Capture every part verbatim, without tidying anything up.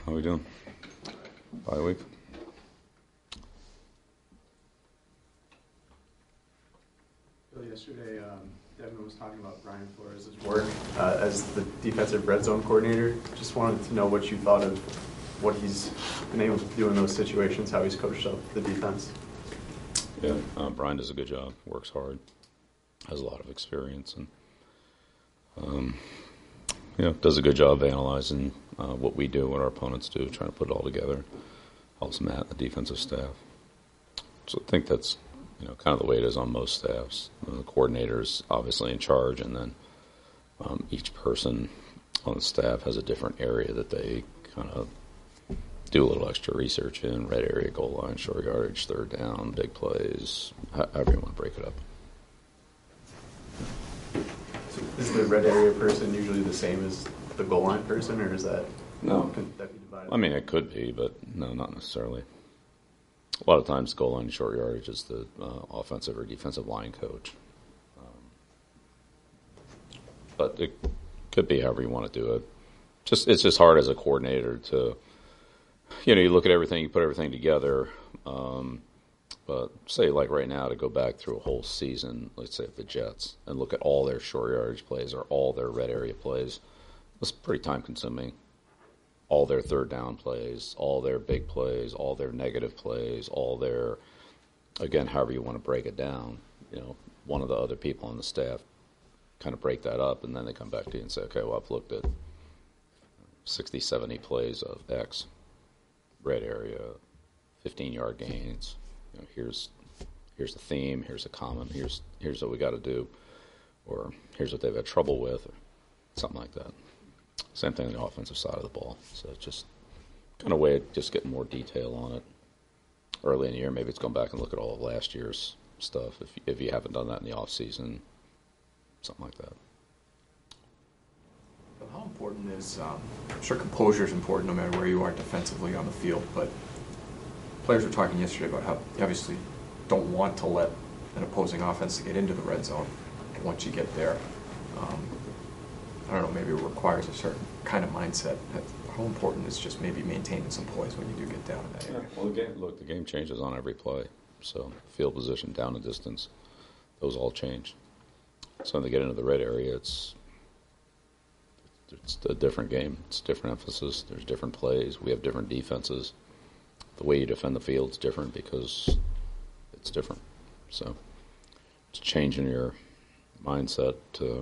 How we doing? Bye week. Bill, yesterday, um, Devin was talking about Brian Flores' work uh, as the defensive red zone coordinator. Just wanted to know what you thought of what he's been able to do in those situations, how he's coached up the defense. Yeah, uh, Brian does a good job. Works hard. Has a lot of experience, and um, you know, does a good job of analyzing uh, what we do, what our opponents do, trying to put it all together. Helps Matt, the defensive staff. So I think that's, you know, kind of the way it is on most staffs. The coordinator's obviously in charge, and then um, each person on the staff has a different area that they kind of do a little extra research in: red area, goal line, short yardage, third down, big plays, however you want to break it up. So is the red area person usually the same as the goal line person, or is that no? Can that be divided? I mean, it could be, but no, not necessarily. A lot of times, goal line, short yardage is the uh, offensive or defensive line coach. Um, but it could be however you want to do it. Just it's just hard as a coordinator to, you know, you look at everything, you put everything together. Um, but say like right now, to go back through a whole season, let's say at the Jets, and look at all their short yardage plays or all their red area plays, it's pretty time consuming. All their third down plays, all their big plays, all their negative plays, all their, again, however you want to break it down. You know, one of the other people on the staff kind of break that up, and then they come back to you and say, okay, well, I've looked at sixty, seventy plays of X, red area, fifteen-yard gains. You know, here's here's the theme, here's a common, here's here's what we got to do, or here's what they've had trouble with, or something like that. Same thing on the offensive side of the ball. So it's just kind of way of just getting more detail on it. Early in the year, maybe it's going back and look at all of last year's stuff if if you haven't done that in the off season, something like that. But how important is, um, I'm sure composure is important no matter where you are defensively on the field, but players were talking yesterday about how you obviously don't want to let an opposing offense get into the red zone once you get there. Um, I don't know, maybe it requires a certain kind of mindset. How important is just maybe maintaining some poise when you do get down in that area? Yeah, well, the game, look, the game changes on every play. So field position, down and distance, those all change. So when they get into the red area, it's it's a different game. It's a different emphasis. There's different plays. We have different defenses. The way you defend the field is different because it's different. So it's changing your mindset to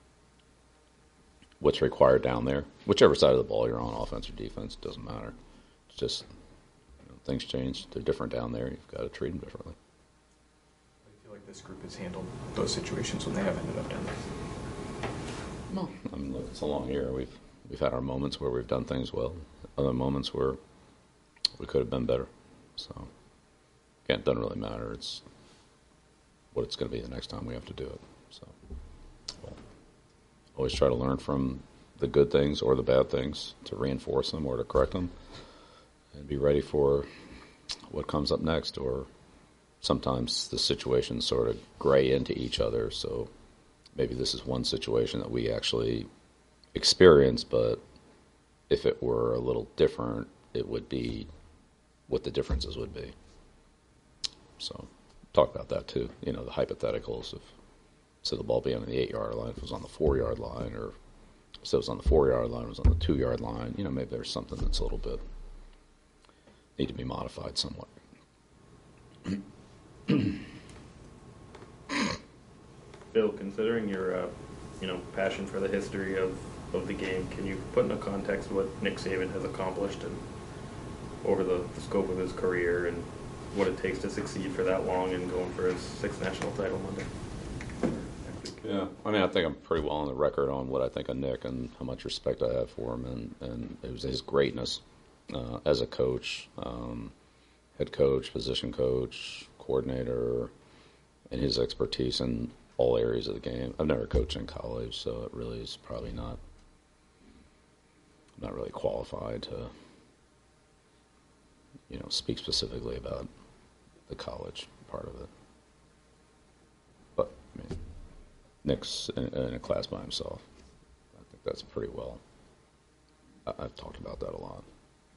what's required down there. Whichever side of the ball you're on, offense or defense, it doesn't matter. It's just, you know, things change. They're different down there. You've got to treat them differently. I feel like this group has handled those situations when they have ended up down there. Well, I mean, look, it's a long year. We've we've had our moments where we've done things well, other moments where we could have been better. So, again, it doesn't really matter. It's what it's going to be the next time we have to do it. So, well, always try to learn from the good things or the bad things to reinforce them or to correct them, and be ready for what comes up next. Or sometimes the situations sort of gray into each other. So maybe this is one situation that we actually experience, but if it were a little different, it would be what the differences would be. So talk about that too. You know, the hypotheticals of, so the ball being on the eight-yard line, if it was on the four-yard line, or if it was on the four-yard line, it was on the two-yard line. You know, maybe there's something that's a little bit, need to be modified somewhat. Bill, considering your, uh, you know, passion for the history of, of the game, can you put into context what Nick Saban has accomplished and over the, the scope of his career and what it takes to succeed for that long and going for his sixth national title Monday? Yeah, I mean, I think I'm pretty well on the record on what I think of Nick and how much respect I have for him, and, and it was his greatness uh, as a coach, um, head coach, position coach, coordinator, and his expertise in all areas of the game. I've never coached in college, so it really is probably not not really qualified to, you know, speak specifically about the college part of it. But I mean, Nick's in, in a class by himself. I think that's pretty well. I, I've talked about that a lot.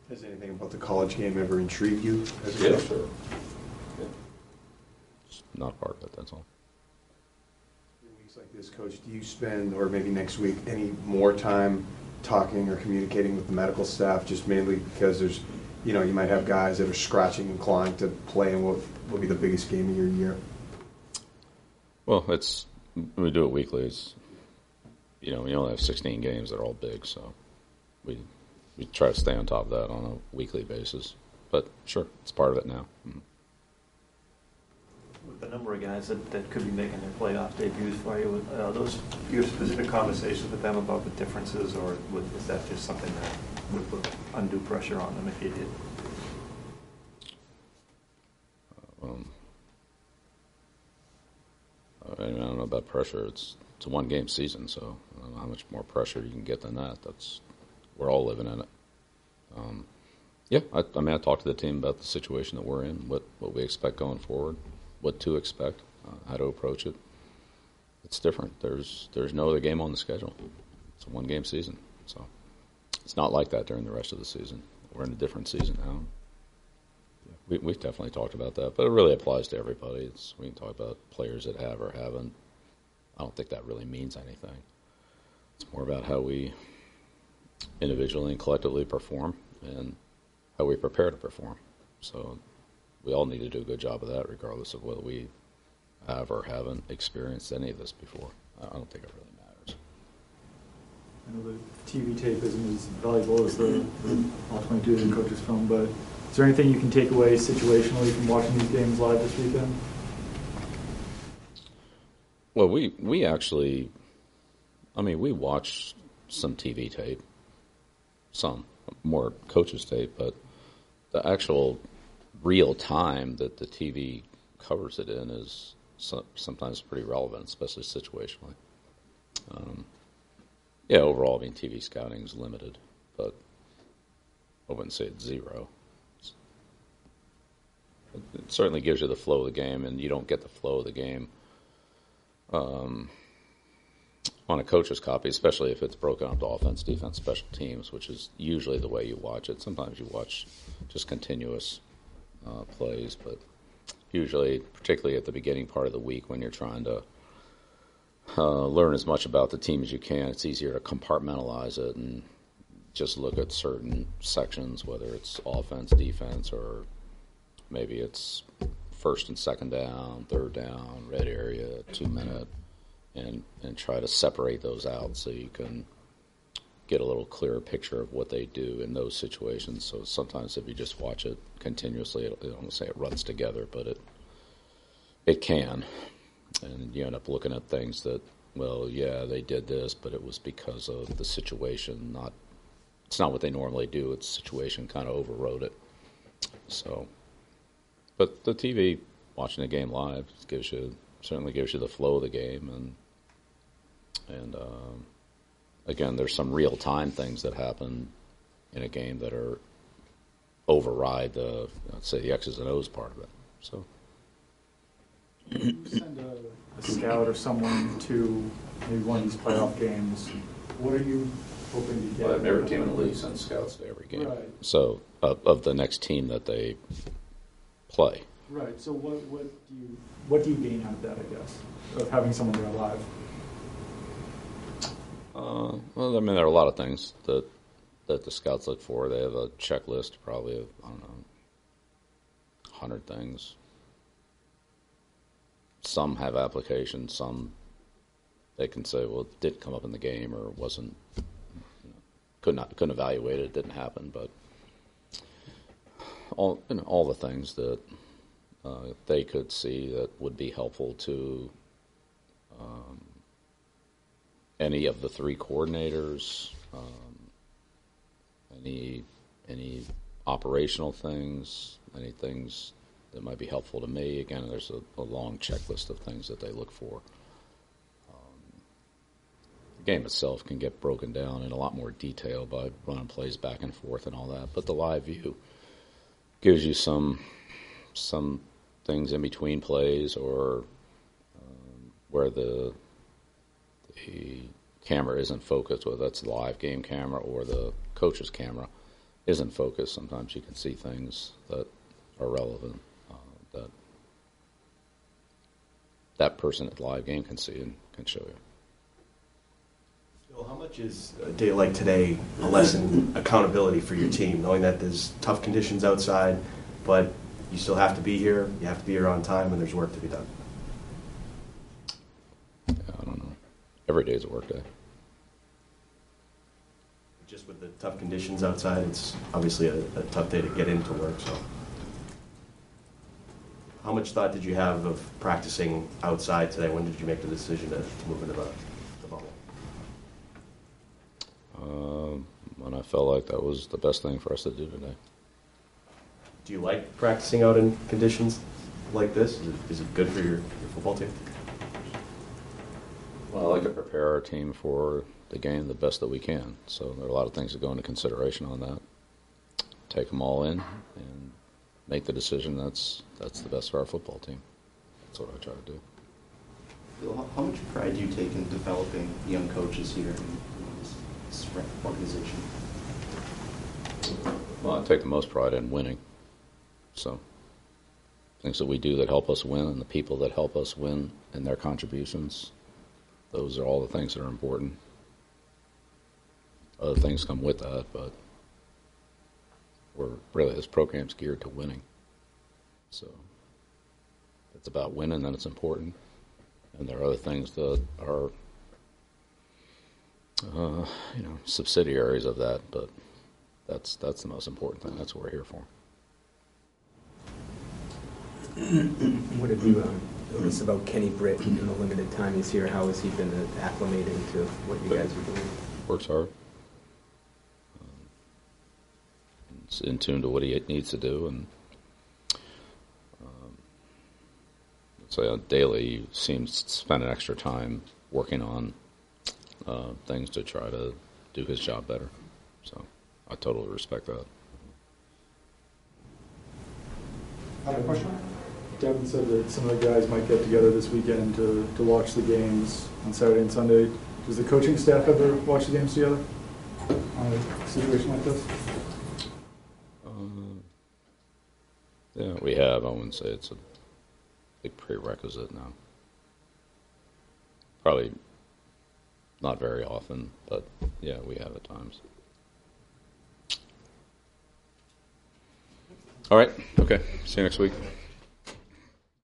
Has anything about the college game ever intrigued you as a Yeah, coach? sure. Yeah. It's not part of it, that's all. In weeks like this, Coach, do you spend, or maybe next week, any more time talking or communicating with the medical staff, just mainly because there's, you know, you might have guys that are scratching and clawing to play in what will be the biggest game of your year? Well, it's we do it weekly. It's, you know, we only have sixteen games that are all big, so we we try to stay on top of that on a weekly basis. But sure, it's part of it now. Mm-hmm. With the number of guys that, that could be making their playoff debuts for you, uh, those you have specific conversations with them about the differences, or would, is that just something that would put undue pressure on them if you did? Um, I, mean, I don't know about pressure. It's it's a one game season, so I don't know how much more pressure you can get than that. That's we're all living in it. Um, yeah, I, I mean, I talked to the team about the situation that we're in, what what we expect going forward, what to expect, uh, how to approach it. It's different. There's there's no other game on the schedule. It's a one game season, so it's not like that during the rest of the season. We're in a different season now. We, we've definitely talked about that, but it really applies to everybody. It's, we can talk about players that have or haven't. I don't think that really means anything. It's more about how we individually and collectively perform and how we prepare to perform. So we all need to do a good job of that, regardless of whether we have or haven't experienced any of this before. I don't think it really matters. I know the T V tape isn't as valuable as the, the all twenty-two and coaches film, but is there anything you can take away situationally from watching these games live this weekend? Well, we, we actually, I mean, we watched some T V tape, some more coaches tape, but the actual real time that the T V covers it in is so, sometimes pretty relevant, especially situationally. Um, yeah, overall, I mean, T V scouting is limited, but I wouldn't say it's zero. It's, it certainly gives you the flow of the game, and you don't get the flow of the game um, on a coach's copy, especially if it's broken up to offense, defense, special teams, which is usually the way you watch it. Sometimes you watch just continuous uh, plays, but usually, particularly at the beginning part of the week when you're trying to uh, learn as much about the team as you can, it's easier to compartmentalize it and just look at certain sections, whether it's offense, defense, or maybe it's first and second down, third down, red area, two minute, and and try to separate those out so you can get a little clearer picture of what they do in those situations. So sometimes if you just watch it continuously, it, I don't want to say it runs together, but it it can. And you end up looking at things that, well, yeah, they did this, but it was because of the situation. Not It's not what they normally do. It's the situation kind of overrode it. So, but the T V, watching the game live, gives you certainly gives you the flow of the game, and and um, again, there's some real time things that happen in a game that are override the, let's say, the X's and O's part of it. So, You send a, a scout or someone to maybe one of these playoff games. What are you hoping to get? well, every team in the league sends scouts to every game. Right. So, uh, of the next team that they play. Right. So what what do you what do you gain out of that? I guess of having someone there live. Uh, well, I mean, there are a lot of things that that the scouts look for. They have a checklist, probably of, I don't know, a hundred things. Some have applications. Some they can say, well, it didn't come up in the game or wasn't, you know, could not couldn't evaluate it. It didn't happen. But all you know, all the things that uh, they could see that would be helpful to um, any of the three coordinators, um, any any operational things, any things that might be helpful to me. Again, there's a, a long checklist of things that they look for. Um, the game itself can get broken down in a lot more detail by running plays back and forth and all that, but the live view gives you some some things in between plays, or um, where the the camera isn't focused, whether that's the live game camera or the coach's camera, isn't focused, sometimes you can see things that are relevant uh, that that person at the live game can see and can show you. Bill, how much is a day like today a lesson in accountability for your team, knowing that there's tough conditions outside, but you still have to be here, you have to be here on time, and there's work to be done? Yeah, I don't know. Every day is a work day. Just with the tough conditions outside, it's obviously a, a tough day to get into work, so. How much thought did you have of practicing outside today? When did you make the decision to, to move into the, the bubble? Um, when I felt like that was the best thing for us to do today. Do you like practicing out in conditions like this? Is it, is it good for your, your football team? Well, I like to prepare our team for the game the best that we can. So there are a lot of things that go into consideration on that. Take them all in and make the decision that's that's the best for our football team. That's what I try to do. Bill, how, how much pride do you take in developing young coaches here in this, this organization? Well, I take the most pride in winning. So things that we do that help us win and the people that help us win and their contributions, those are all the things that are important. Other things come with that, but we're really, this program's geared to winning. So if it's about winning, then it's important. And there are other things that are, uh, you know, subsidiaries of that, but that's that's the most important thing. That's what we're here for. What have you um, noticed about Kenny Britt in the limited time he's here? How has he been acclimating to what you guys are doing? Works hard. Um, it's in tune to what he needs to do, and um, let's say on daily, he seems to spend an extra time working on uh, things to try to do his job better. So I totally respect that. Other question? Devin said that some of the guys might get together this weekend to, to watch the games on Saturday and Sunday. Does the coaching staff ever watch the games together on a situation like this? Uh, yeah, we have. I wouldn't say it's a big prerequisite now. Probably not very often, but yeah, we have at times. All right. Okay. See you next week.